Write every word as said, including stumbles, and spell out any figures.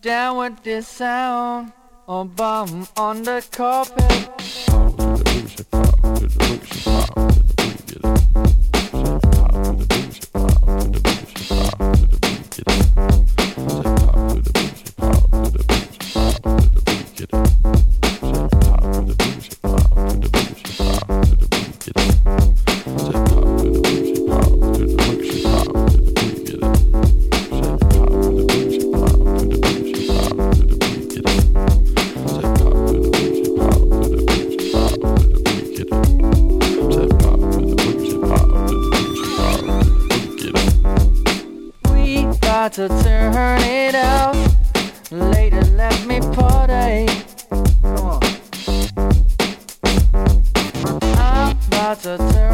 Down with this sound, or bum on the carpet. Pop to the booty, pop to the booty, pop to the booty, get up. Pop to the booty, pop to the booty, pop to the booty, get up. Say pop to the booty, pop to the booty, pop to the booty, get up. Say pop to the booty, pop to the booty, pop to the booty, get up. Say pop to the booty, pop to the booty, pop to the booty, get up. Say pop to the booty, pop to the booty, pop to the booty, get up. Say pop to the booty, pop to the booty, pop to the booty, get up. Say pop to the booty, pop to the booty, pop to the booty, get up. We got to turn it out. Later, let me party. Come on. I'm about to turn